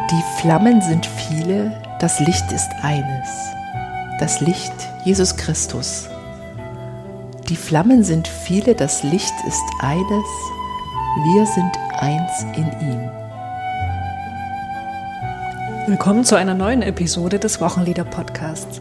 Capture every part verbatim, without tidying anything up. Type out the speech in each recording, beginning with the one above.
Die Flammen sind viele, das Licht ist eines. Das Licht, Jesus Christus. Die Flammen sind viele, das Licht ist eines. Wir sind eins in ihm. Willkommen zu einer neuen Episode des Wochenlieder-Podcasts.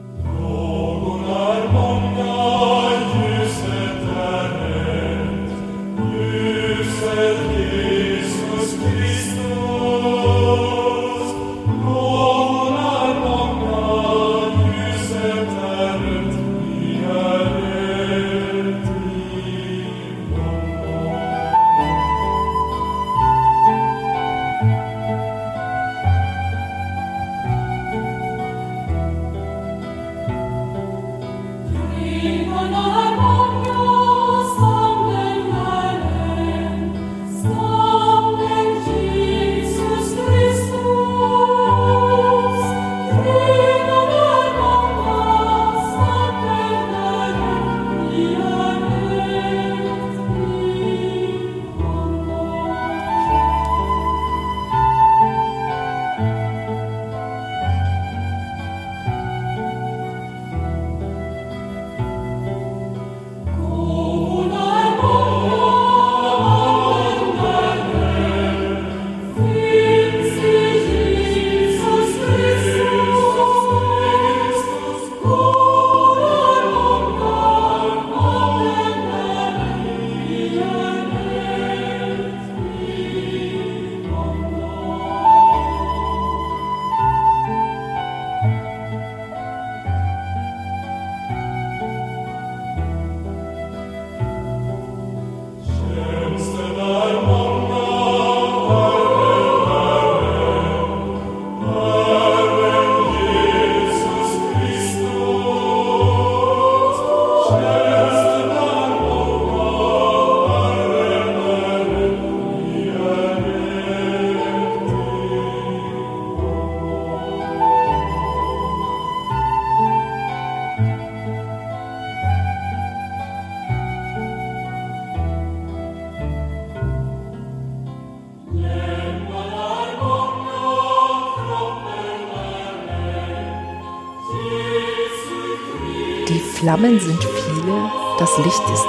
Die Flammen sind viele, das Licht ist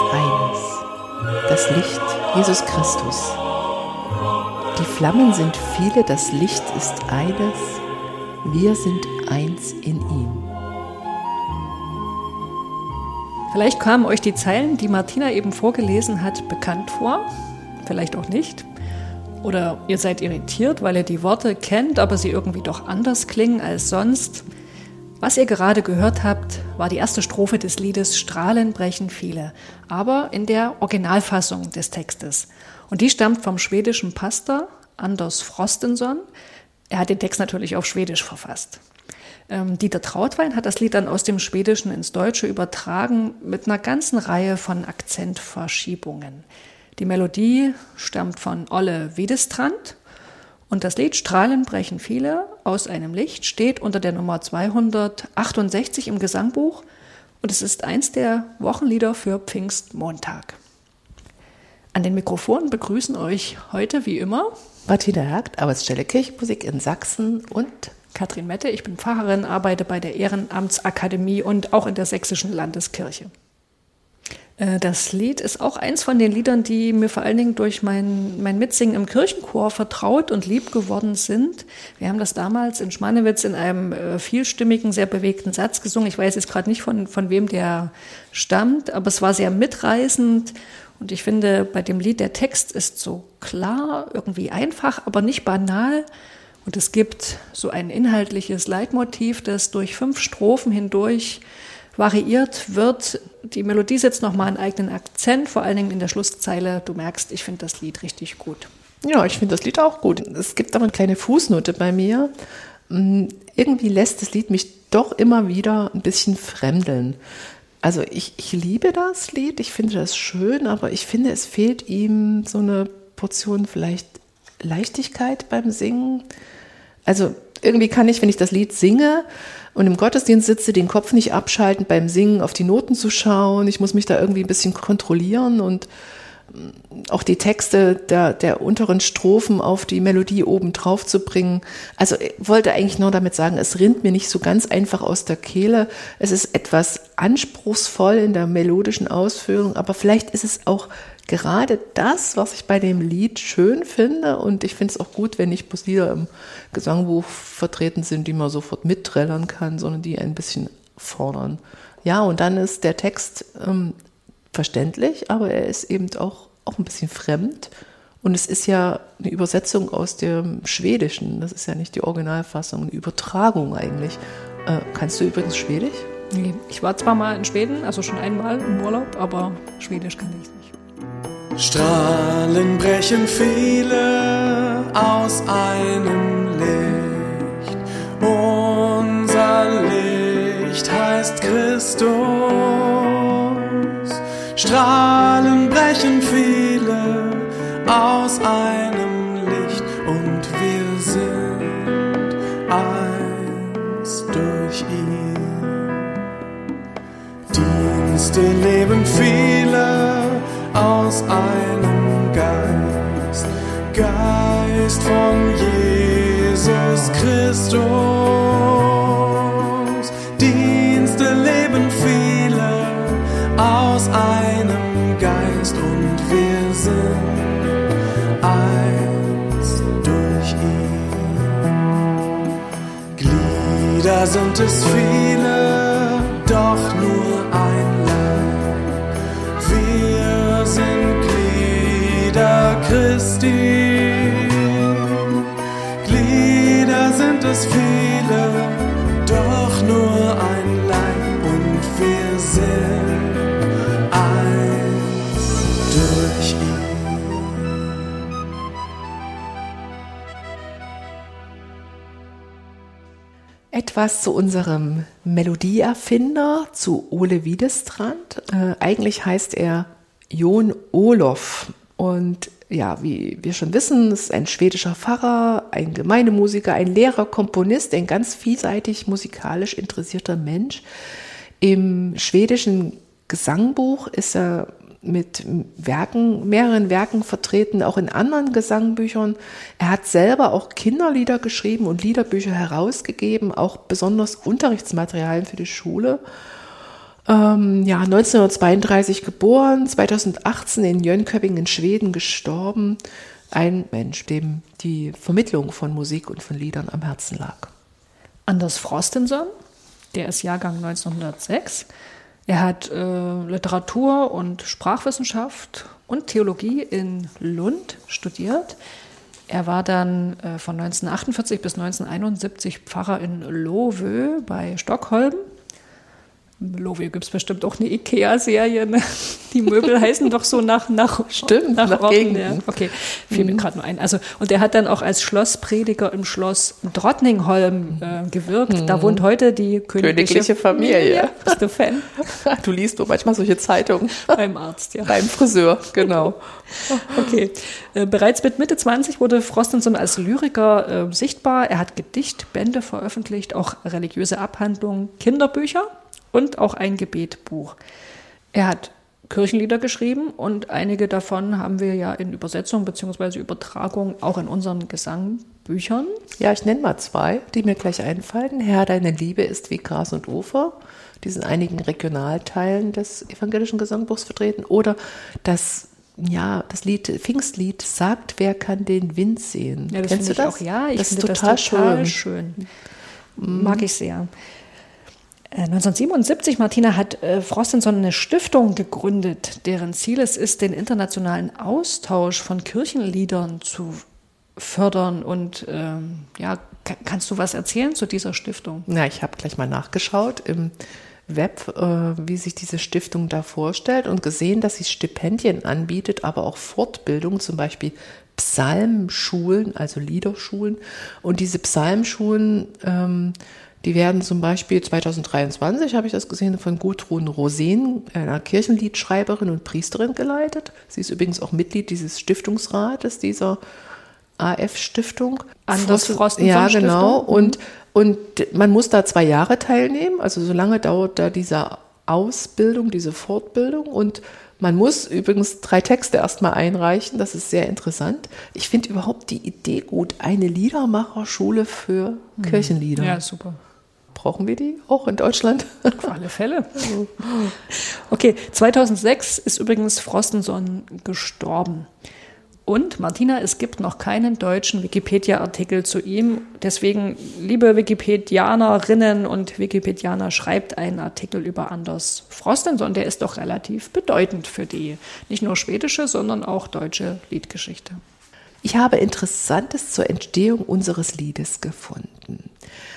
eines. Das Licht, Jesus Christus. Die Flammen sind viele, das Licht ist eines. Wir sind eins in ihm. Vielleicht kamen euch die Zeilen, die Martina eben vorgelesen hat, bekannt vor. Vielleicht auch nicht. Oder ihr seid irritiert, weil ihr die Worte kennt, aber sie irgendwie doch anders klingen als sonst. Was ihr gerade gehört habt, war die erste Strophe des Liedes Strahlen brechen viele, aber in der Originalfassung des Textes. Und die stammt vom schwedischen Pastor Anders Frostenson. Er hat den Text natürlich auf Schwedisch verfasst. Ähm, Dieter Trautwein hat das Lied dann aus dem Schwedischen ins Deutsche übertragen mit einer ganzen Reihe von Akzentverschiebungen. Die Melodie stammt von Olle Wedestrand. Und das Lied Strahlen brechen viele aus einem Licht steht unter der Nummer zweihundertachtundsechzig im Gesangbuch und es ist eins der Wochenlieder für Pfingstmontag. An den Mikrofonen begrüßen euch heute wie immer Martina Hergt, Arbeitsstelle Kirchenmusik in Sachsen und Katrin Mette. Ich bin Pfarrerin, arbeite bei der Ehrenamtsakademie und auch in der Sächsischen Landeskirche. Das Lied ist auch eins von den Liedern, die mir vor allen Dingen durch mein, mein Mitsingen im Kirchenchor vertraut und lieb geworden sind. Wir haben das damals in Schmanewitz in einem äh, vielstimmigen, sehr bewegten Satz gesungen. Ich weiß jetzt gerade nicht, von, von wem der stammt, aber es war sehr mitreißend. Und ich finde, bei dem Lied, der Text ist so klar, irgendwie einfach, aber nicht banal. Und es gibt so ein inhaltliches Leitmotiv, das durch fünf Strophen hindurch variiert wird. Die Melodie setzt nochmal einen eigenen Akzent, vor allen Dingen in der Schlusszeile. Du merkst, ich finde das Lied richtig gut. Ja, ich finde das Lied auch gut. Es gibt aber eine kleine Fußnote bei mir. Irgendwie lässt das Lied mich doch immer wieder ein bisschen fremdeln. Also ich, ich liebe das Lied, ich finde das schön, aber ich finde, es fehlt ihm so eine Portion vielleicht Leichtigkeit beim Singen. Also irgendwie kann ich, wenn ich das Lied singe und im Gottesdienst sitze, den Kopf nicht abschalten, beim Singen auf die Noten zu schauen. Ich muss mich da irgendwie ein bisschen kontrollieren und auch die Texte der, der unteren Strophen auf die Melodie oben drauf zu bringen. Also ich wollte eigentlich nur damit sagen, es rinnt mir nicht so ganz einfach aus der Kehle. Es ist etwas anspruchsvoll in der melodischen Ausführung, aber vielleicht ist es auch gerade das, was ich bei dem Lied schön finde. Und ich finde es auch gut, wenn nicht bloß Lieder im Gesangbuch vertreten sind, die man sofort mitträllern kann, sondern die ein bisschen fordern. Ja, und dann ist der Text ähm, verständlich, aber er ist eben auch, auch ein bisschen fremd. Und es ist ja eine Übersetzung aus dem Schwedischen. Das ist ja nicht die Originalfassung, eine Übertragung eigentlich. Äh, kannst du übrigens Schwedisch? Nee, ich war zwar mal in Schweden, also schon einmal im Urlaub, aber Schwedisch kann ich nicht. Strahlen brechen viele aus einem Licht. Unser Licht heißt Christus. Strahlen brechen viele aus einem Licht und wir sind eins durch ihn. Dienste leben viele aus einem Geist, Geist von Jesus Christus. Dienste leben viele aus einem Geist und wir sind eins durch ihn. Glieder sind es viele, doch nur ein Leib. Wir sind Glieder Christi. Glieder sind es viele, doch nur ein Leib und wir sind eins durch ihn. Etwas zu unserem Melodieerfinder, zu Ole Wiedestrand. Äh, eigentlich heißt er Jon Olof und ja, wie wir schon wissen, ist ein schwedischer Pfarrer, ein Gemeindemusiker, ein Lehrer, Komponist, ein ganz vielseitig musikalisch interessierter Mensch. Im schwedischen Gesangbuch ist er mit Werken, mehreren Werken vertreten, auch in anderen Gesangbüchern. Er hat selber auch Kinderlieder geschrieben und Liederbücher herausgegeben, auch besonders Unterrichtsmaterialien für die Schule. Ähm, ja, neunzehnhundertzweiunddreißig geboren, zweitausendachtzehn in Jönköping in Schweden gestorben. Ein Mensch, dem die Vermittlung von Musik und von Liedern am Herzen lag. Anders Frostenson, der ist Jahrgang neunzehnhundertsechs. Er hat äh, Literatur und Sprachwissenschaft und Theologie in Lund studiert. Er war dann äh, von neunzehnhundertachtundvierzig bis neunzehnhunderteinundsiebzig Pfarrer in Lovö bei Stockholm. In Lovö gibt es bestimmt auch eine Ikea-Serie. Ne? Die Möbel heißen doch so nach nach Stimmt, nach, nach Orten. Ja. Okay, fiel mhm. mir gerade nur ein. Also, und er hat dann auch als Schlossprediger im Schloss Drottningholm äh, gewirkt. Mhm. Da wohnt heute die königliche, königliche Familie. Ja, bist du Fan? Du liest doch manchmal solche Zeitungen. Beim Arzt, ja. Beim Friseur, genau. Okay. Äh, bereits mit Mitte zwanzig wurde Frostenson als Lyriker äh, sichtbar. Er hat Gedichtbände veröffentlicht, auch religiöse Abhandlungen, Kinderbücher und auch ein Gebetbuch. Er hat Kirchenlieder geschrieben und einige davon haben wir ja in Übersetzung bzw. Übertragung auch in unseren Gesangbüchern. Ja, ich nenne mal zwei, die mir gleich einfallen. Herr, deine Liebe ist wie Gras und Ufer. Die sind in einigen Regionalteilen des evangelischen Gesangbuchs vertreten. Oder das, ja, das Lied, Pfingstlied, sagt, wer kann den Wind sehen? Ja, das Kennst du ich das? Auch, ja, ich das finde ist total das total schön. schön. Mag ich sehr. neunzehnhundertsiebenundsiebzig, Martina, hat äh, Frostenson eine Stiftung gegründet, deren Ziel es ist, den internationalen Austausch von Kirchenliedern zu fördern. Und ähm, ja, k- kannst du was erzählen zu dieser Stiftung? Ja, ich habe gleich mal nachgeschaut im Web, äh, wie sich diese Stiftung da vorstellt und gesehen, dass sie Stipendien anbietet, aber auch Fortbildung, zum Beispiel Psalmschulen, also Liederschulen. Und diese Psalmschulen, ähm, die werden zum Beispiel zweitausenddreiundzwanzig, habe ich das gesehen, von Gudrun Rosen, einer Kirchenliedschreiberin und Priesterin geleitet. Sie ist übrigens auch Mitglied dieses Stiftungsrates, dieser A F-Stiftung. Anders Frostenson Ja, genau. Stiftung. Und, und man muss da zwei Jahre teilnehmen. Also so lange dauert da dieser Ausbildung, diese Fortbildung. Und man muss übrigens drei Texte erstmal einreichen. Das ist sehr interessant. Ich finde überhaupt die Idee gut. Eine Liedermacherschule für mhm. Kirchenlieder. Ja, super. Brauchen wir die auch in Deutschland? Auf alle Fälle. Okay, zweitausendsechs ist übrigens Frostenson gestorben. Und Martina, es gibt noch keinen deutschen Wikipedia-Artikel zu ihm. Deswegen, liebe Wikipedianerinnen und Wikipedianer, schreibt einen Artikel über Anders Frostenson. Der ist doch relativ bedeutend für die nicht nur schwedische, sondern auch deutsche Liedgeschichte. Ich habe Interessantes zur Entstehung unseres Liedes gefunden.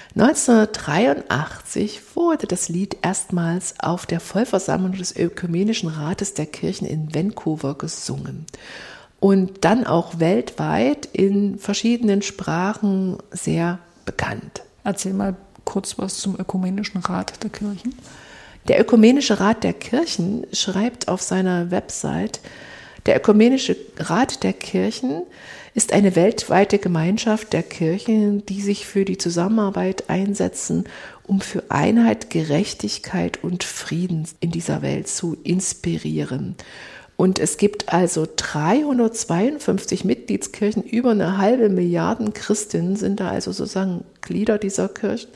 neunzehnhundertdreiundachtzig wurde das Lied erstmals auf der Vollversammlung des Ökumenischen Rates der Kirchen in Vancouver gesungen. Und dann auch weltweit in verschiedenen Sprachen sehr bekannt. Erzähl mal kurz was zum Ökumenischen Rat der Kirchen. Der Ökumenische Rat der Kirchen schreibt auf seiner Website, der Ökumenische Rat der Kirchen ist eine weltweite Gemeinschaft der Kirchen, die sich für die Zusammenarbeit einsetzen, um für Einheit, Gerechtigkeit und Frieden in dieser Welt zu inspirieren. Und es gibt also dreihundertzweiundfünfzig Mitgliedskirchen, über eine halbe Milliarde Christinnen sind da also sozusagen Glieder dieser Kirchen,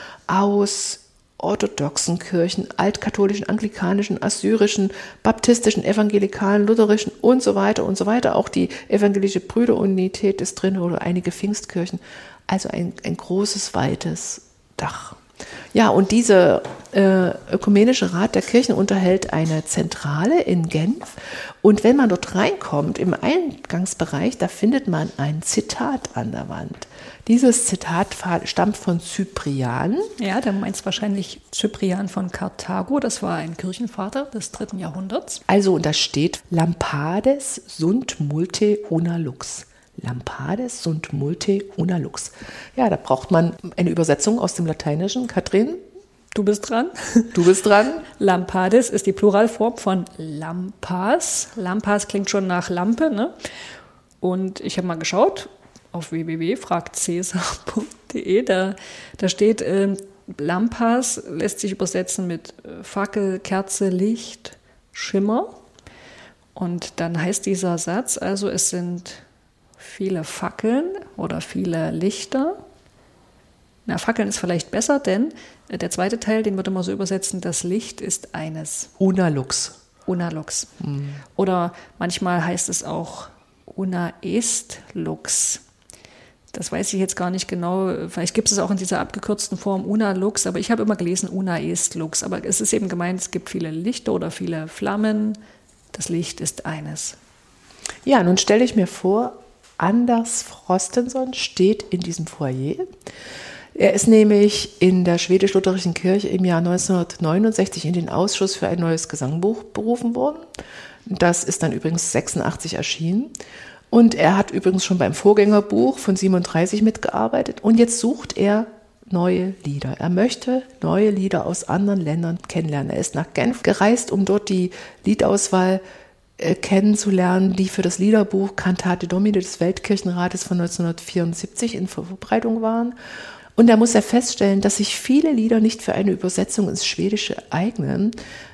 aus orthodoxen Kirchen, altkatholischen, anglikanischen, assyrischen, baptistischen, evangelikalen, lutherischen und so weiter und so weiter. Auch die evangelische Brüderunität ist drin oder einige Pfingstkirchen. Also ein, ein großes, weites Dach. Ja, und dieser äh, Ökumenische Rat der Kirchen unterhält eine Zentrale in Genf. Und wenn man dort reinkommt, im Eingangsbereich, da findet man ein Zitat an der Wand. Dieses Zitat stammt von Cyprian. Ja, der meint wahrscheinlich Cyprian von Karthago. Das war ein Kirchenvater des dritten Jahrhunderts. Also, und da steht, Lampades sunt multe una lux. Lampades sunt multe una lux. Ja, da braucht man eine Übersetzung aus dem Lateinischen. Katrin? Du bist dran. Du bist dran. Lampades ist die Pluralform von Lampas. Lampas klingt schon nach Lampe, ne? Und ich habe mal geschaut auf w w w punkt fragt caesar punkt de. Da, da steht, äh, Lampas lässt sich übersetzen mit Fackel, Kerze, Licht, Schimmer. Und dann heißt dieser Satz, also es sind viele Fackeln oder viele Lichter. Na, Fackeln ist vielleicht besser, denn der zweite Teil, den würde man so übersetzen, das Licht ist eines. Una lux. Una lux. Mhm. Oder manchmal heißt es auch una est lux. Das weiß ich jetzt gar nicht genau. Vielleicht gibt es auch in dieser abgekürzten Form una lux, aber ich habe immer gelesen una est lux. Aber es ist eben gemeint, es gibt viele Lichter oder viele Flammen. Das Licht ist eines. Ja, nun stelle ich mir vor, Anders Frostenson steht in diesem Foyer. Er ist nämlich in der schwedisch-lutherischen Kirche im Jahr neunzehnhundertneunundsechzig in den Ausschuss für ein neues Gesangbuch berufen worden. Das ist dann übrigens sechsundachtzig erschienen. Und er hat übrigens schon beim Vorgängerbuch von siebenunddreißig mitgearbeitet. Und jetzt sucht er neue Lieder. Er möchte neue Lieder aus anderen Ländern kennenlernen. Er ist nach Genf gereist, um dort die Liedauswahl äh, kennenzulernen, die für das Liederbuch Cantate Domini des Weltkirchenrates von neunzehnhundertvierundsiebzig in Vorbereitung waren. Und da muss er feststellen, dass sich viele Lieder nicht für eine Übersetzung ins Schwedische eignen,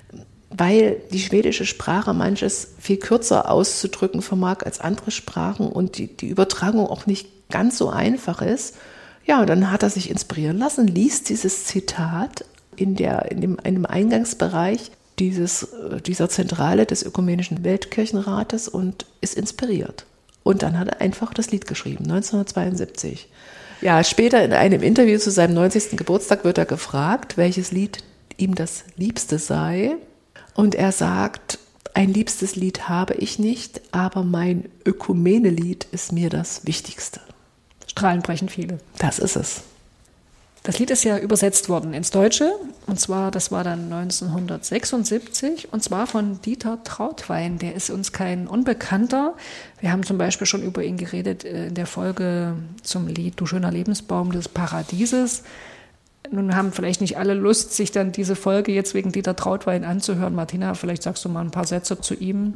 weil die schwedische Sprache manches viel kürzer auszudrücken vermag als andere Sprachen und die, die Übertragung auch nicht ganz so einfach ist. Ja, und dann hat er sich inspirieren lassen, liest dieses Zitat in, der, in, dem, in dem Eingangsbereich dieses, dieser Zentrale des Ökumenischen Weltkirchenrates und ist inspiriert. Und dann hat er einfach das Lied geschrieben, neunzehnhundertzweiundsiebzig. Ja, später in einem Interview zu seinem neunzigsten Geburtstag wird er gefragt, welches Lied ihm das Liebste sei. Und er sagt, ein liebstes Lied habe ich nicht, aber mein Ökumene-Lied ist mir das Wichtigste. Strahlen brechen viele. Das ist es. Das Lied ist ja übersetzt worden ins Deutsche. Und zwar, das war dann neunzehnhundertsechsundsiebzig. Und zwar von Dieter Trautwein. Der ist uns kein Unbekannter. Wir haben zum Beispiel schon über ihn geredet in der Folge zum Lied Du schöner Lebensbaum des Paradieses. Nun haben vielleicht nicht alle Lust, sich dann diese Folge jetzt wegen Dieter Trautwein anzuhören. Martina, vielleicht sagst du mal ein paar Sätze zu ihm.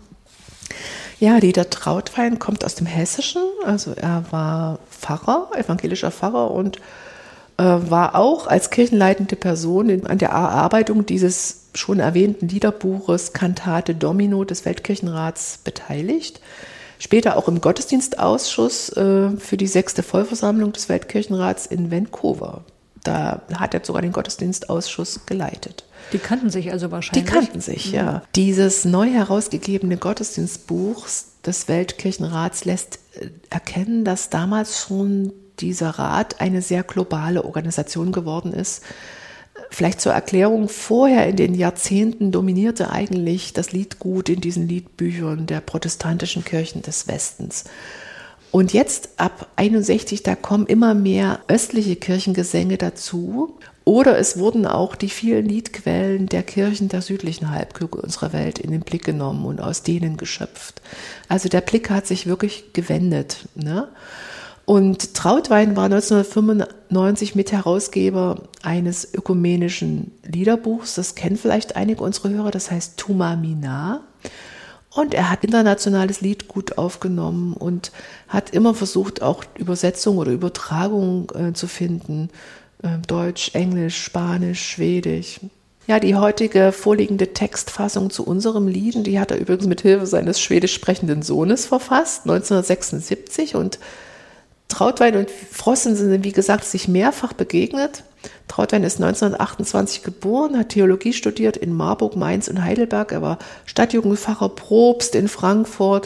Ja, Dieter Trautwein kommt aus dem Hessischen. Also er war Pfarrer, evangelischer Pfarrer und äh, war auch als kirchenleitende Person in, an der Erarbeitung dieses schon erwähnten Liederbuches Cantate Domino des Weltkirchenrats beteiligt. Später auch im Gottesdienstausschuss äh, für die sechste Vollversammlung des Weltkirchenrats in Vancouver. Da hat er sogar den Gottesdienstausschuss geleitet. Die kannten sich also wahrscheinlich. Die kannten sich, mhm. ja. Dieses neu herausgegebene Gottesdienstbuch des Weltkirchenrats lässt erkennen, dass damals schon dieser Rat eine sehr globale Organisation geworden ist. Vielleicht zur Erklärung, vorher in den Jahrzehnten dominierte eigentlich das Liedgut in diesen Liedbüchern der protestantischen Kirchen des Westens. Und jetzt ab einundsechzig, da kommen immer mehr östliche Kirchengesänge dazu. Oder es wurden auch die vielen Liedquellen der Kirchen der südlichen Halbkugel unserer Welt in den Blick genommen und aus denen geschöpft. Also der Blick hat sich wirklich gewendet, ne? Und Trautwein war neunzehnhundertfünfundneunzig Mitherausgeber eines ökumenischen Liederbuchs. Das kennen vielleicht einige unserer Hörer, das heißt Tuma Mina. Und er hat internationales Liedgut aufgenommen und hat immer versucht, auch Übersetzung oder Übertragung äh, zu finden. Äh, Deutsch, Englisch, Spanisch, Schwedisch. Ja, die heutige vorliegende Textfassung zu unserem Lied, die hat er übrigens mit Hilfe seines schwedisch sprechenden Sohnes verfasst, neunzehnhundertsechsundsiebzig. Und Trautwein und Frosten sind, wie gesagt, sich mehrfach begegnet. Trautwein ist neunzehnhundertachtundzwanzig geboren, hat Theologie studiert in Marburg, Mainz und Heidelberg. Er war Stadtjugendpfarrer, Propst in Frankfurt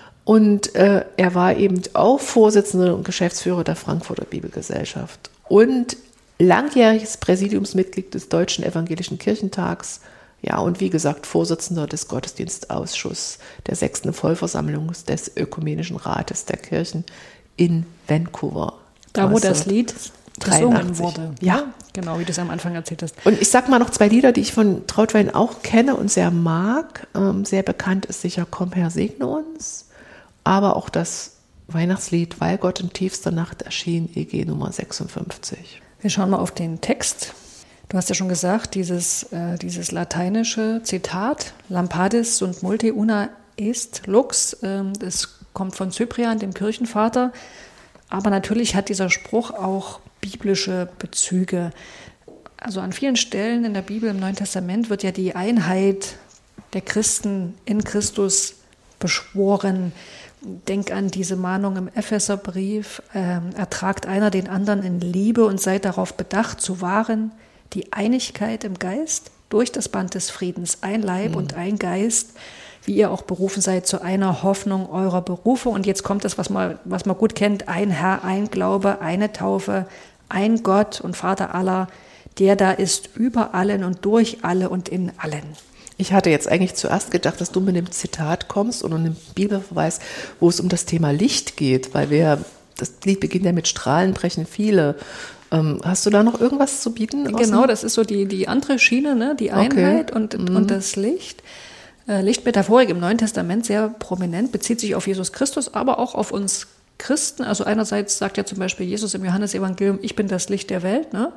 und äh, er war eben auch Vorsitzender und Geschäftsführer der Frankfurter Bibelgesellschaft und langjähriges Präsidiumsmitglied des Deutschen Evangelischen Kirchentags. Ja, und wie gesagt, Vorsitzender des Gottesdienstausschusses der sechsten Vollversammlung des Ökumenischen Rates der Kirchen in Vancouver. Da, wo das Lied gesungen wurde. Ja. Genau, wie du es am Anfang erzählt hast. Und ich sag mal noch zwei Lieder, die ich von Trautwein auch kenne und sehr mag. Ähm, sehr bekannt ist sicher Komm Herr, segne uns. Aber auch das Weihnachtslied Weil Gott in tiefster Nacht erschien, E G Nummer sechsundfünfzig. Wir schauen mal auf den Text. Du hast ja schon gesagt, dieses, äh, dieses lateinische Zitat, Lampadis sunt multe una est lux, äh, das kommt von Cyprian, dem Kirchenvater. Aber natürlich hat dieser Spruch auch biblische Bezüge. Also an vielen Stellen in der Bibel im Neuen Testament wird ja die Einheit der Christen in Christus beschworen. Denk an diese Mahnung im Epheserbrief, äh, ertragt einer den anderen in Liebe und seid darauf bedacht zu wahren, die Einigkeit im Geist durch das Band des Friedens, ein Leib mhm. und ein Geist, wie ihr auch berufen seid zu einer Hoffnung eurer Berufung. Und jetzt kommt das, was man, was man gut kennt, ein Herr, ein Glaube, eine Taufe, ein Gott und Vater aller, der da ist über allen und durch alle und in allen. Ich hatte jetzt eigentlich zuerst gedacht, dass du mit dem Zitat kommst und einem Bibelverweis, wo es um das Thema Licht geht, weil wir, das Lied beginnt ja mit Strahlen brechen viele. Ähm, hast du da noch irgendwas zu bieten? Genau, das ist so die, die andere Schiene, ne? Die Einheit okay. und, mhm. und das Licht. Lichtmetaphorik im Neuen Testament sehr prominent, bezieht sich auf Jesus Christus, aber auch auf uns Christen. Also einerseits sagt ja zum Beispiel Jesus im Johannesevangelium, ich bin das Licht der Welt. Ne?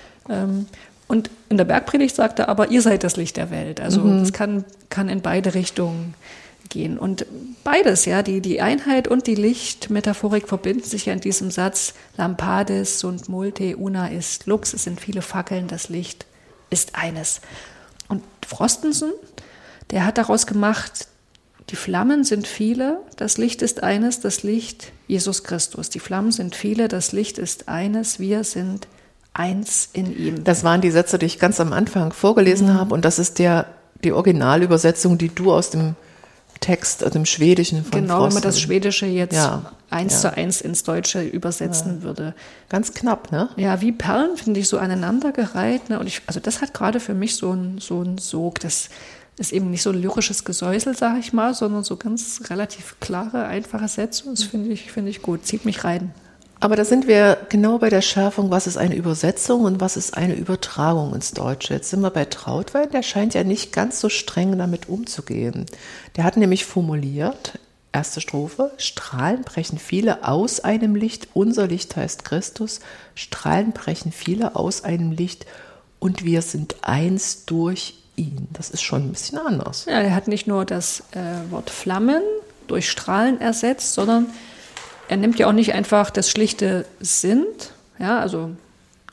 Und in der Bergpredigt sagt er aber, ihr seid das Licht der Welt. Also mhm. das kann, kann in beide Richtungen gehen. Und beides, ja, die, die Einheit und die Lichtmetaphorik verbinden sich ja in diesem Satz, Lampadis sunt multe una est lux, es sind viele Fackeln, das Licht ist eines. Und Frostenson, der hat daraus gemacht, die Flammen sind viele, das Licht ist eines, das Licht Jesus Christus. Die Flammen sind viele, das Licht ist eines, wir sind eins in ihm. Das waren die Sätze, die ich ganz am Anfang vorgelesen mhm. habe und das ist der, die Originalübersetzung, die du aus dem Text, aus dem Schwedischen von Genau, Frosten. wenn man das Schwedische jetzt ja, eins ja. zu eins ins Deutsche übersetzen ja. würde. Ganz knapp, ne? Ja, wie Perlen, finde ich, so aneinandergereiht. Ne? Und ich, also das hat gerade für mich so einen so einen Sog, das ist eben nicht so ein lyrisches Gesäusel, sage ich mal, sondern so ganz relativ klare, einfache Sätze. Das finde ich, finde ich gut, zieht mich rein. Aber da sind wir genau bei der Schärfung, was ist eine Übersetzung und was ist eine Übertragung ins Deutsche. Jetzt sind wir bei Trautwein, der scheint ja nicht ganz so streng damit umzugehen. Der hat nämlich formuliert, erste Strophe, Strahlen brechen viele aus einem Licht, unser Licht heißt Christus, Strahlen brechen viele aus einem Licht und wir sind eins durch ihn. Das ist schon ein bisschen anders. Ja, er hat nicht nur das äh, Wort Flammen durch Strahlen ersetzt, sondern er nimmt ja auch nicht einfach das schlichte Sind, ja, also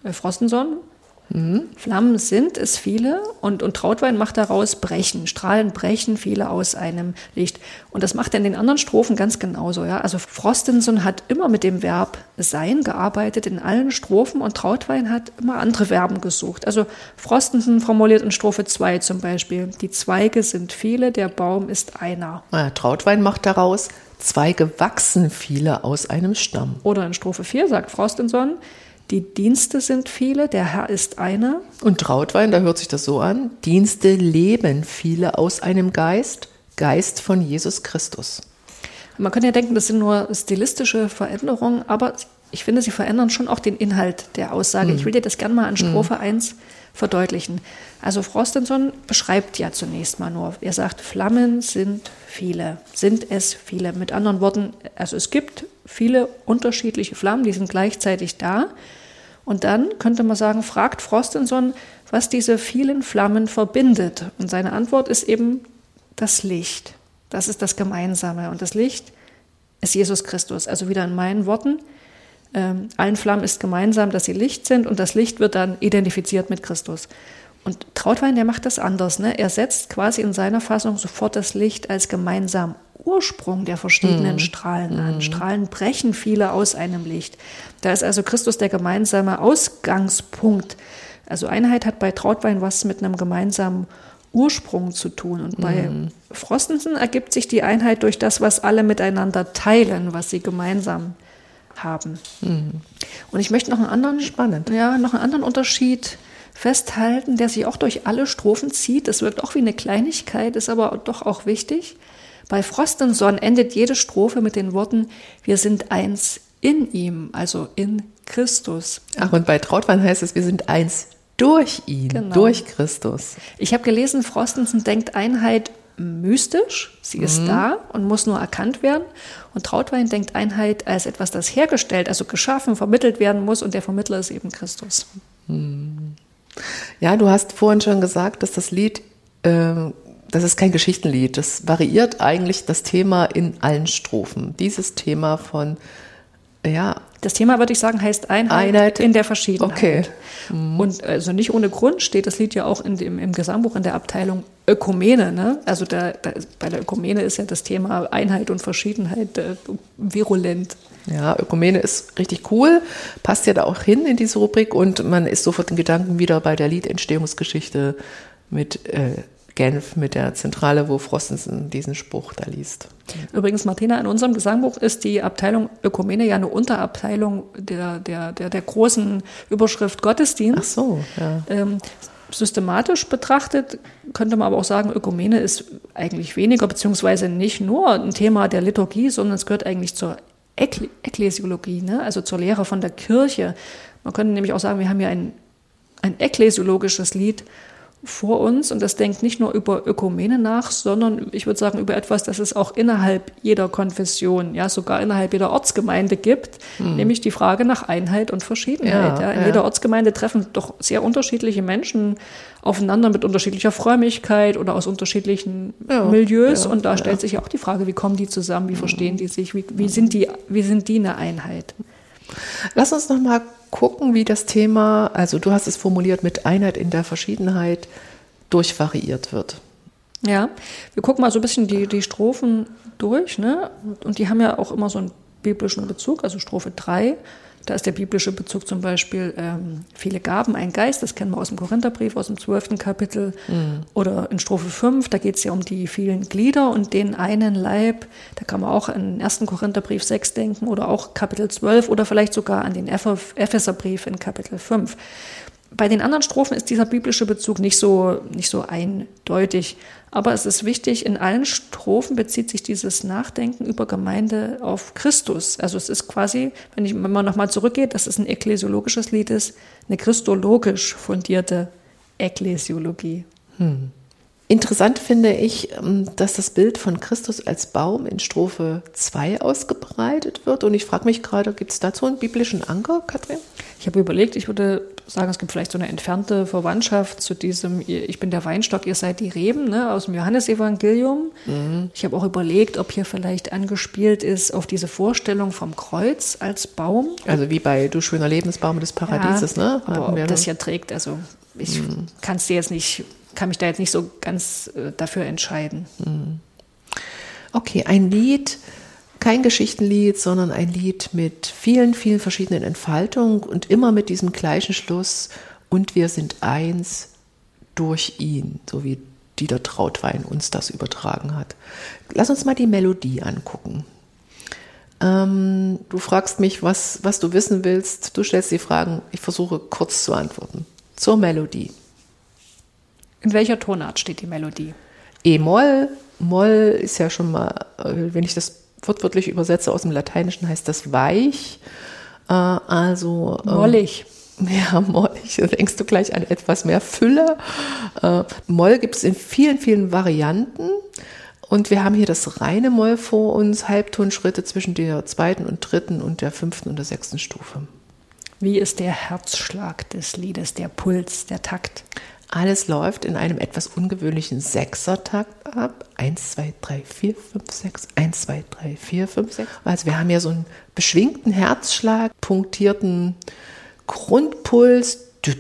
äh, Frostenson. Mhm. Flammen sind es viele und, und Trautwein macht daraus brechen, Strahlen brechen viele aus einem Licht. Und das macht er in den anderen Strophen ganz genauso. Ja? Also Frostenson hat immer mit dem Verb sein gearbeitet in allen Strophen und Trautwein hat immer andere Verben gesucht. Also Frostenson formuliert in Strophe zwei zum Beispiel, die Zweige sind viele, der Baum ist einer. Ja, Trautwein macht daraus, Zweige wachsen viele aus einem Stamm. Oder in Strophe vier sagt Frostenson, die Dienste sind viele, der Herr ist einer. Und Trautwein, da hört sich das so an, Dienste leben viele aus einem Geist, Geist von Jesus Christus. Man könnte ja denken, das sind nur stilistische Veränderungen, aber ich finde, sie verändern schon auch den Inhalt der Aussage. Mhm. Ich will dir das gerne mal an Strophe mhm. eins verdeutlichen. Also Frostenson beschreibt ja zunächst mal nur, er sagt, Flammen sind viele, sind es viele. Mit anderen Worten, also es gibt viele unterschiedliche Flammen, die sind gleichzeitig da. Und dann könnte man sagen, fragt Frostenson, was diese vielen Flammen verbindet. Und seine Antwort ist eben das Licht. Das ist das Gemeinsame. Und das Licht ist Jesus Christus. Also wieder in meinen Worten, ähm, allen Flammen ist gemeinsam, dass sie Licht sind und das Licht wird dann identifiziert mit Christus. Und Trautwein, der macht das anders. Ne? Er setzt quasi in seiner Fassung sofort das Licht als gemeinsam Ursprung der verschiedenen mm. Strahlen an. Mm. Strahlen brechen viele aus einem Licht. Da ist also Christus der gemeinsame Ausgangspunkt. Also Einheit hat bei Trautwein was mit einem gemeinsamen Ursprung zu tun. Und bei mm. Frostenson ergibt sich die Einheit durch das, was alle miteinander teilen, was sie gemeinsam haben. Mm. Und ich möchte noch einen anderen, Spannend. Ja, noch einen anderen Unterschied festhalten, der sich auch durch alle Strophen zieht. Das wirkt auch wie eine Kleinigkeit, ist aber doch auch wichtig. Bei Frostenson endet jede Strophe mit den Worten, wir sind eins in ihm, also in Christus. Ach, und bei Trautwein heißt es, wir sind eins durch ihn, genau. durch Christus. Ich habe gelesen, Frostenson denkt Einheit mystisch, sie ist mhm. da und muss nur erkannt werden. Und Trautwein denkt Einheit als etwas, das hergestellt, also geschaffen, vermittelt werden muss und der Vermittler ist eben Christus. Mhm. Ja, du hast vorhin schon gesagt, dass das Lied, äh, das ist kein Geschichtenlied, das variiert eigentlich das Thema in allen Strophen. Dieses Thema von, ja. Das Thema, würde ich sagen, heißt Einheit, Einheit in der Verschiedenheit. Okay. Mhm. Und also nicht ohne Grund steht das Lied ja auch in dem, im Gesangbuch in der Abteilung Ökumene. Ne? Also da, da, bei der Ökumene ist ja das Thema Einheit und Verschiedenheit äh, virulent. Ja, Ökumene ist richtig cool, passt ja da auch hin in diese Rubrik und man ist sofort in Gedanken wieder bei der Liedentstehungsgeschichte mit äh, Genf, mit der Zentrale, wo Frostenson diesen Spruch da liest. Übrigens, Martina, in unserem Gesangbuch ist die Abteilung Ökumene ja eine Unterabteilung der, der, der, der großen Überschrift Gottesdienst. Ach so, ja. Ähm, Systematisch betrachtet könnte man aber auch sagen, Ökumene ist eigentlich weniger, beziehungsweise nicht nur ein Thema der Liturgie, sondern es gehört eigentlich zur Ekle- Ekklesiologie, ne? Also zur Lehre von der Kirche. Man könnte nämlich auch sagen, wir haben ja ein, ein ekklesiologisches Lied vor uns und das denkt nicht nur über Ökumene nach, sondern ich würde sagen über etwas, das es auch innerhalb jeder Konfession, ja sogar innerhalb jeder Ortsgemeinde gibt, mhm. nämlich die Frage nach Einheit und Verschiedenheit. Ja, ja. In ja. jeder Ortsgemeinde treffen doch sehr unterschiedliche Menschen aufeinander mit unterschiedlicher Frömmigkeit oder aus unterschiedlichen ja, Milieus ja, und da ja. stellt sich auch die Frage, wie kommen die zusammen, wie verstehen die sich, wie, wie, sind die, wie sind die eine Einheit? Lass uns noch mal gucken, wie das Thema, also du hast es formuliert, mit Einheit in der Verschiedenheit durchvariiert wird. Ja, wir gucken mal so ein bisschen die, die Strophen durch, ne? Und die haben ja auch immer so einen biblischen Bezug, also Strophe drei, da ist der biblische Bezug zum Beispiel ähm, viele Gaben, ein Geist, das kennen wir aus dem Korintherbrief, aus dem zwölften Kapitel. Mhm. Oder in Strophe fünf, da geht es ja um die vielen Glieder und den einen Leib. Da kann man auch an den ersten Korintherbrief sechs denken oder auch Kapitel zwölf oder vielleicht sogar an den Epheserbrief in Kapitel fünf. Bei den anderen Strophen ist dieser biblische Bezug nicht so, nicht so eindeutig. Aber es ist wichtig, in allen Strophen bezieht sich dieses Nachdenken über Gemeinde auf Christus. Also es ist quasi, wenn, ich, wenn man nochmal zurückgeht, dass es ein ekklesiologisches Lied ist, eine christologisch fundierte Ekklesiologie. Hm. Interessant finde ich, dass das Bild von Christus als Baum in Strophe zwei ausgebreitet wird. Und ich frage mich gerade, gibt es dazu einen biblischen Anker, Katrin? Ich habe überlegt, ich würde sagen, es gibt vielleicht so eine entfernte Verwandtschaft zu diesem, ich bin der Weinstock, ihr seid die Reben, ne, aus dem Johannesevangelium. Mhm. Ich habe auch überlegt, ob hier vielleicht angespielt ist auf diese Vorstellung vom Kreuz als Baum. Also wie bei Du schöner Lebensbaum des Paradieses, ja, ne? Aber ob das ja trägt, also ich mhm. kann es dir jetzt nicht, kann mich da jetzt nicht so ganz äh, dafür entscheiden. Mhm. Okay, ein Lied, kein Geschichtenlied, sondern ein Lied mit vielen, vielen verschiedenen Entfaltungen und immer mit diesem gleichen Schluss: Und wir sind eins durch ihn, so wie Dieter Trautwein uns das übertragen hat. Lass uns mal die Melodie angucken. Ähm, du fragst mich, was, was du wissen willst. Du stellst die Fragen, ich versuche kurz zu antworten. Zur Melodie. In welcher Tonart steht die Melodie? E-Moll. Moll ist ja schon mal, wenn ich das wortwörtlich übersetze aus dem Lateinischen, heißt das weich. Äh, also äh, mollig. Ja, mollig. Da denkst du gleich an etwas mehr Fülle. Äh, Moll gibt es in vielen, vielen Varianten. Und wir haben hier das reine Moll vor uns, Halbtonschritte zwischen der zweiten und dritten und der fünften und der sechsten Stufe. Wie ist der Herzschlag des Liedes, der Puls, der Takt? Alles läuft in einem etwas ungewöhnlichen Sechsertakt ab. Eins, zwei, drei, vier, fünf, sechs. Eins, zwei, drei, vier, fünf, sechs. Also wir haben ja so einen beschwingten Herzschlag, punktierten Grundpuls.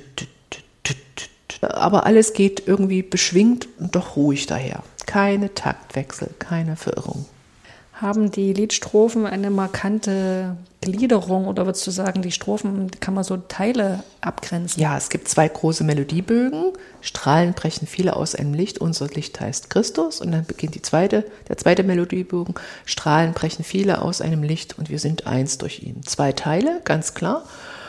Aber alles geht irgendwie beschwingt und doch ruhig daher. Keine Taktwechsel, keine Verirrung. Haben die Liedstrophen eine markante Gliederung oder würdest du sagen, die Strophen kann man so Teile abgrenzen? Ja, es gibt zwei große Melodiebögen. Strahlen brechen viele aus einem Licht, unser Licht heißt Christus. Und dann beginnt die zweite, der zweite Melodiebogen. Strahlen brechen viele aus einem Licht und wir sind eins durch ihn. Zwei Teile, ganz klar.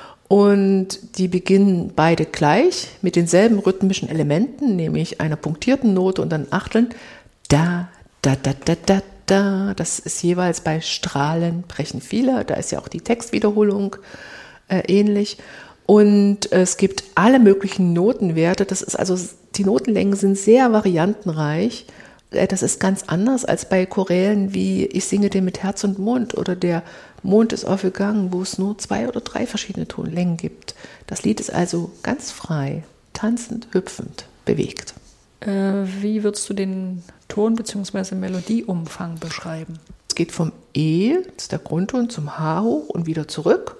Und die beginnen beide gleich mit denselben rhythmischen Elementen, nämlich einer punktierten Note und dann Achteln. Da, da, da, da, da. Da, das ist jeweils bei Strahlen brechen viele, da ist ja auch die Textwiederholung äh, ähnlich. Und äh, es gibt alle möglichen Notenwerte, das ist also, die Notenlängen sind sehr variantenreich. Äh, das ist ganz anders als bei Chorälen wie Ich singe dir mit Herz und Mund oder Der Mond ist aufgegangen, wo es nur zwei oder drei verschiedene Tonlängen gibt. Das Lied ist also ganz frei, tanzend, hüpfend, bewegt. Wie würdest du den Ton- bzw. Melodieumfang beschreiben? Es geht vom E, das ist der Grundton, zum H hoch und wieder zurück.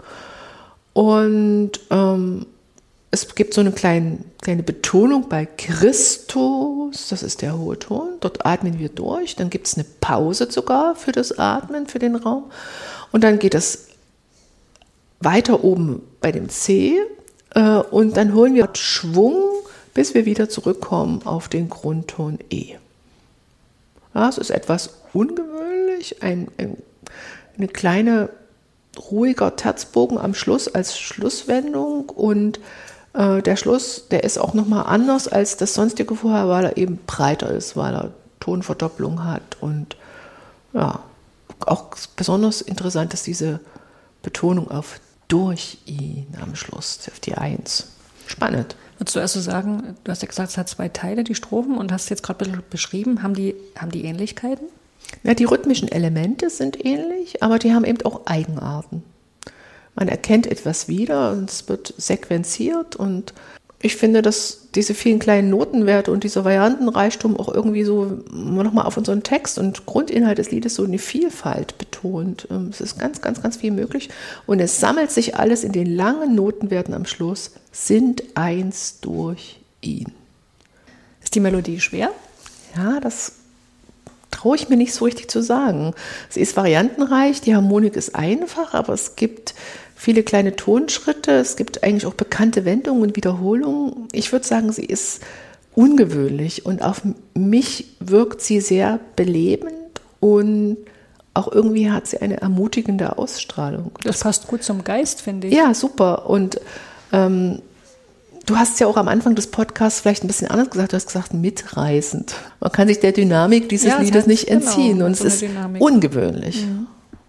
Und ähm, es gibt so eine kleine, kleine Betonung bei Christus, das ist der hohe Ton. Dort atmen wir durch. Dann gibt es eine Pause sogar für das Atmen, für den Raum. Und dann geht es weiter oben bei dem C äh, und dann holen wir Schwung, bis wir wieder zurückkommen auf den Grundton E. Ja, es ist etwas ungewöhnlich, ein, ein, eine kleine, ruhiger Terzbogen am Schluss als Schlusswendung und äh, der Schluss, der ist auch nochmal anders als das sonstige vorher, weil er eben breiter ist, weil er Tonverdopplung hat und ja, auch besonders interessant ist diese Betonung auf durch ihn am Schluss, auf die Eins. Spannend. Würdest du also sagen, du hast ja gesagt, es hat zwei Teile, die Strophen, und hast jetzt gerade beschrieben, haben die, haben die Ähnlichkeiten? Ja, die rhythmischen Elemente sind ähnlich, aber die haben eben auch Eigenarten. Man erkennt etwas wieder und es wird sequenziert und ich finde, dass diese vielen kleinen Notenwerte und dieser Variantenreichtum auch irgendwie so nochmal auf unseren Text und Grundinhalt des Liedes so eine Vielfalt betont. Es ist ganz, ganz, ganz viel möglich und es sammelt sich alles in den langen Notenwerten am Schluss, sind eins durch ihn. Ist die Melodie schwer? Ja, das traue ich mir nicht so richtig zu sagen. Sie ist variantenreich, die Harmonik ist einfach, aber es gibt viele kleine Tonschritte, es gibt eigentlich auch bekannte Wendungen und Wiederholungen. Ich würde sagen, sie ist ungewöhnlich und auf mich wirkt sie sehr belebend und auch irgendwie hat sie eine ermutigende Ausstrahlung. Das passt gut zum Geist, finde ich. Ja, super. Und ähm, du hast ja auch am Anfang des Podcasts vielleicht ein bisschen anders gesagt, du hast gesagt, mitreißend. Man kann sich der Dynamik dieses ja, Liedes heißt, nicht entziehen genau, und so es ist Dynamik. Ungewöhnlich. Ja.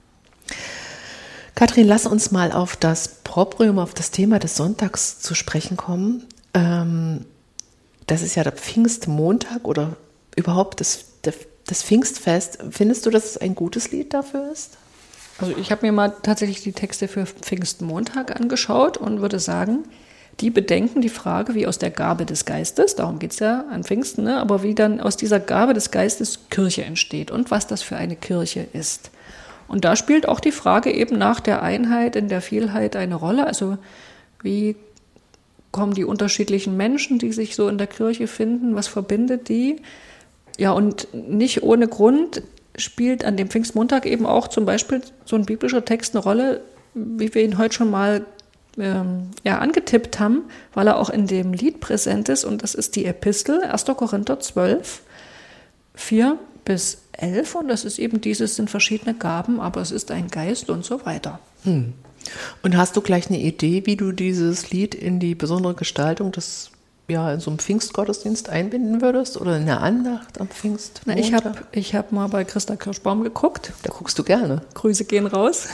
Katrin, lass uns mal auf das Proprium, auf das Thema des Sonntags zu sprechen kommen. Ähm, das ist ja der Pfingstmontag oder überhaupt das, das Pfingstfest. Findest du, dass es ein gutes Lied dafür ist? Also ich habe mir mal tatsächlich die Texte für Pfingstmontag angeschaut und würde sagen, die bedenken die Frage, wie aus der Gabe des Geistes, darum geht es ja an Pfingsten, ne, aber wie dann aus dieser Gabe des Geistes Kirche entsteht und was das für eine Kirche ist. Und da spielt auch die Frage eben nach der Einheit in der Vielheit eine Rolle. Also wie kommen die unterschiedlichen Menschen, die sich so in der Kirche finden, was verbindet die? Ja, und nicht ohne Grund spielt an dem Pfingstmontag eben auch zum Beispiel so ein biblischer Text eine Rolle, wie wir ihn heute schon mal ähm, ja, angetippt haben, weil er auch in dem Lied präsent ist. Und das ist die Epistel, erster Korinther zwölf, vier bis elf. Und das ist eben dieses, sind verschiedene Gaben, aber es ist ein Geist und so weiter. Hm. Und hast du gleich eine Idee, wie du dieses Lied in die besondere Gestaltung des, ja, in so einem Pfingstgottesdienst einbinden würdest oder in der Andacht am Pfingstmontag? Na, ich habe ich hab mal bei Christa Kirschbaum geguckt. Da guckst du gerne. Grüße gehen raus.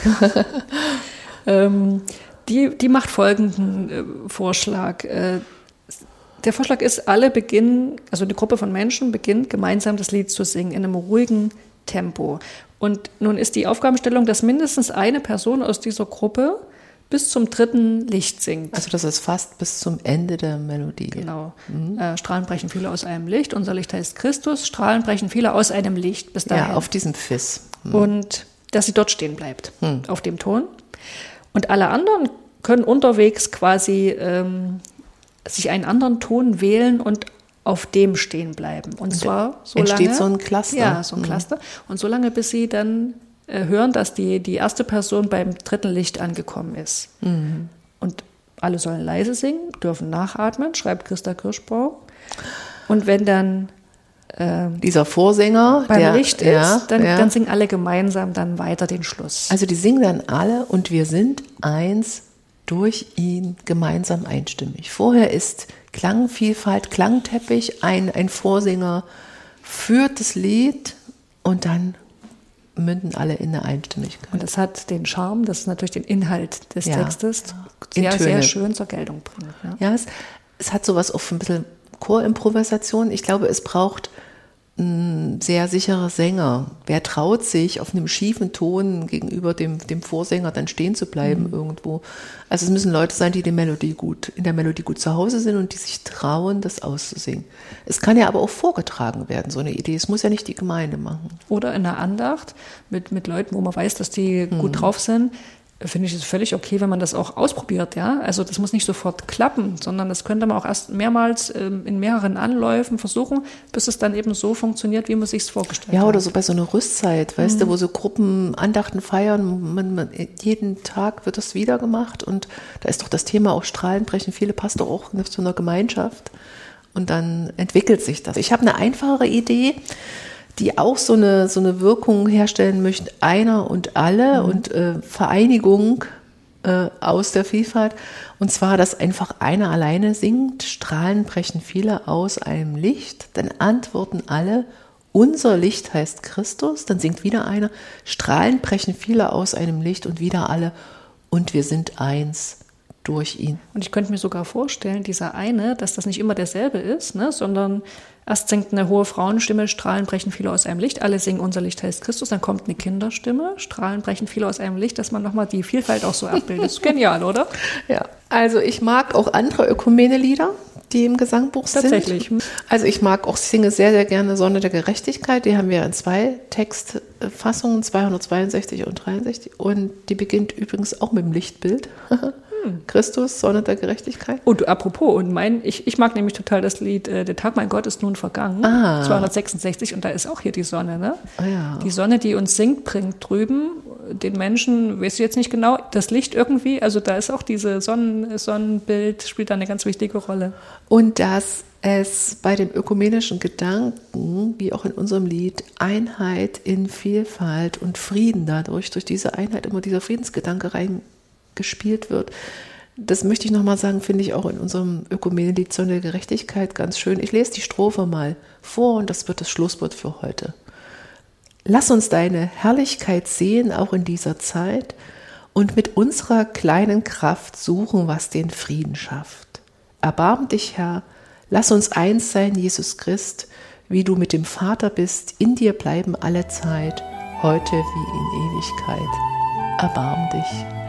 ähm, die, die macht folgenden äh, Vorschlag. Äh, der Vorschlag ist, alle beginnen, also eine Gruppe von Menschen beginnt gemeinsam das Lied zu singen in einem ruhigen Tempo. Und nun ist die Aufgabenstellung, dass mindestens eine Person aus dieser Gruppe bis zum dritten Licht singt. Also das ist fast bis zum Ende der Melodie. Genau. Mhm. Äh, Strahlen brechen viele aus einem Licht. Unser Licht heißt Christus. Strahlen brechen viele aus einem Licht. Bis dahin. Ja, auf diesem Fiss. Mhm. Und dass sie dort stehen bleibt, mhm. auf dem Ton. Und alle anderen können unterwegs quasi ähm, sich einen anderen Ton wählen und auf dem stehen bleiben. Und, und zwar so entsteht lange, so ein Cluster. Ja, so ein mhm. Cluster. Und so lange, bis sie dann äh, hören, dass die, die erste Person beim dritten Licht angekommen ist. Mhm. Und alle sollen leise singen, dürfen nachatmen, schreibt Christa Kirschbaum. Und wenn dann äh, dieser Vorsänger beim der, Licht ja, ist, dann, ja. dann singen alle gemeinsam dann weiter den Schluss. Also die singen dann alle und wir sind eins durch ihn gemeinsam einstimmig. Vorher ist Klangvielfalt, Klangteppich, ein, ein Vorsänger führt das Lied und dann münden alle in der Einstimmigkeit. Und das hat den Charme, dass es natürlich den Inhalt des ja. Textes sehr, sehr schön zur Geltung bringt. Ja, ja es, es hat sowas auch ein bisschen Chorimprovisation. Ich glaube, es braucht ein sehr sicherer Sänger. Wer traut sich, auf einem schiefen Ton gegenüber dem, dem Vorsänger dann stehen zu bleiben mhm. irgendwo? Also es müssen Leute sein, die die Melodie gut, in der Melodie gut zu Hause sind und die sich trauen, das auszusingen. Es kann ja aber auch vorgetragen werden, so eine Idee. Es muss ja nicht die Gemeinde machen. Oder in der Andacht mit, mit Leuten, wo man weiß, dass die mhm. gut drauf sind. Finde ich es völlig okay, wenn man das auch ausprobiert, ja. Also das muss nicht sofort klappen, sondern das könnte man auch erst mehrmals ähm, in mehreren Anläufen versuchen, bis es dann eben so funktioniert, wie man sich es vorgestellt hat. Ja, oder so bei so einer Rüstzeit, weißt mhm. du, wo so Gruppen Andachten feiern, man, man, jeden Tag wird das wieder gemacht und da ist doch das Thema auch Strahlen brechen. Viele passt doch auch zu einer Gemeinschaft und dann entwickelt sich das. Ich habe eine einfachere Idee, die auch so eine, so eine Wirkung herstellen möchte, einer und alle mhm. und äh, Vereinigung äh, aus der Vielfalt. Und zwar, dass einfach einer alleine singt, Strahlen brechen viele aus einem Licht, dann antworten alle, unser Licht heißt Christus, dann singt wieder einer, Strahlen brechen viele aus einem Licht und wieder alle, und wir sind eins durch ihn. Und ich könnte mir sogar vorstellen, dieser eine, dass das nicht immer derselbe ist, ne, sondern erst singt eine hohe Frauenstimme, Strahlen brechen viele aus einem Licht, alle singen unser Licht heißt Christus, dann kommt eine Kinderstimme, Strahlen brechen viele aus einem Licht, dass man nochmal die Vielfalt auch so abbildet. Das ist genial, oder? Ja, also ich mag auch andere Ökumene-Lieder, die im Gesangbuch sind. Tatsächlich. Also ich mag auch, singe sehr, sehr gerne Sonne der Gerechtigkeit, die haben wir in zwei Textfassungen, zweihundertzweiundsechzig und dreiundsechzig und die beginnt übrigens auch mit dem Lichtbild. Christus, Sonne der Gerechtigkeit. Und apropos, und mein, ich, ich mag nämlich total das Lied äh, Der Tag mein Gott ist nun vergangen, ah. zweihundertsechsundsechzig, und da ist auch hier die Sonne, ne? Ah, ja. Die Sonne, die uns singt, bringt drüben den Menschen, weißt du jetzt nicht genau, das Licht irgendwie, also da ist auch diese Sonnen, Sonnenbild, spielt da eine ganz wichtige Rolle. Und dass es bei dem ökumenischen Gedanken, wie auch in unserem Lied, Einheit in Vielfalt und Frieden dadurch, durch diese Einheit immer dieser Friedensgedanke rein gespielt wird. Das möchte ich nochmal sagen, finde ich auch in unserem Ökumene-Lied Sonne der Gerechtigkeit ganz schön. Ich lese die Strophe mal vor und das wird das Schlusswort für heute. Lass uns deine Herrlichkeit sehen, auch in dieser Zeit, und mit unserer kleinen Kraft suchen, was den Frieden schafft. Erbarm dich, Herr, lass uns eins sein, Jesus Christ, wie du mit dem Vater bist, in dir bleiben alle Zeit, heute wie in Ewigkeit. erbarm dich.